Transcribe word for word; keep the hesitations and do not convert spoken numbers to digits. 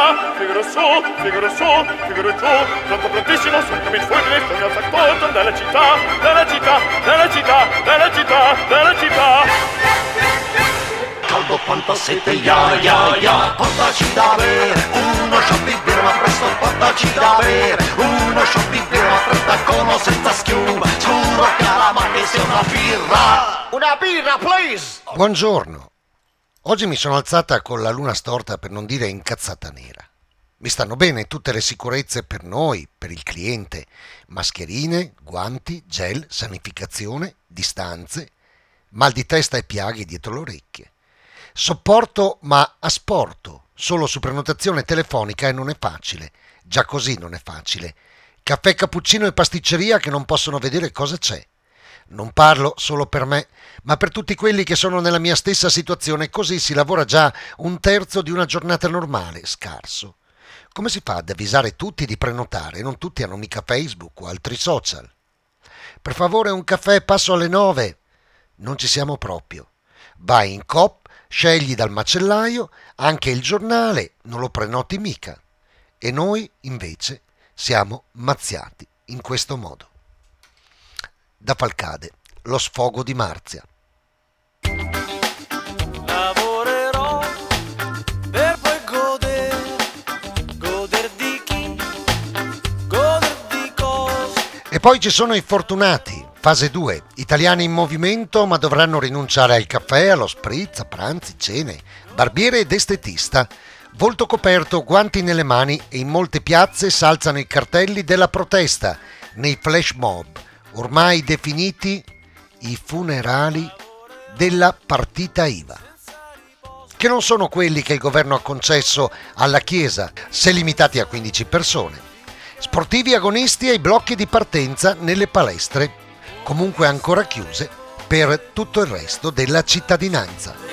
città, figure su, figure su, figure giù, pronto prontissimo, sono il fulmine, sono il factotum della città, della città, della città, della città, della città. Caldo quanta sete, ya, ya, ya, portaci da bere, uno shot di birra, ma presto portaci da bere, uno shot di birra, ma fredda con o senza schiuma, scuro calama che sia una birra. Una birra, please! Buongiorno. Oggi mi sono alzata con la luna storta, per non dire incazzata nera. Mi stanno bene tutte le sicurezze per noi, per il cliente, mascherine, guanti, gel, sanificazione, distanze, mal di testa e piaghe dietro le orecchie. Sopporto ma asporto, solo su prenotazione telefonica e non è facile. Già così non è facile. Caffè, cappuccino e pasticceria che non possono vedere cosa c'è. Non parlo solo per me, ma per tutti quelli che sono nella mia stessa situazione, così si lavora già un terzo di una giornata normale, scarso. Come si fa ad avvisare tutti di prenotare? Non tutti hanno mica Facebook o altri social. Per favore un caffè, passo alle nove. Non ci siamo proprio. Vai in Coop, scegli dal macellaio, anche il giornale, non lo prenoti mica. E noi, invece, siamo mazziati in questo modo. Da Falcade, lo sfogo di Marzia. Lavorerò per poi godere, goder di chi, goder di cosa. E poi ci sono i fortunati, fase due, italiani in movimento ma dovranno rinunciare al caffè, allo spritz, a pranzi, cene, barbiere ed estetista. Volto coperto, guanti nelle mani e in molte piazze s'alzano i cartelli della protesta, nei flash mob, ormai definiti i funerali della partita I V A, che non sono quelli che il governo ha concesso alla Chiesa, se limitati a quindici persone. Sportivi agonisti ai blocchi di partenza nelle palestre, comunque ancora chiuse per tutto il resto della cittadinanza.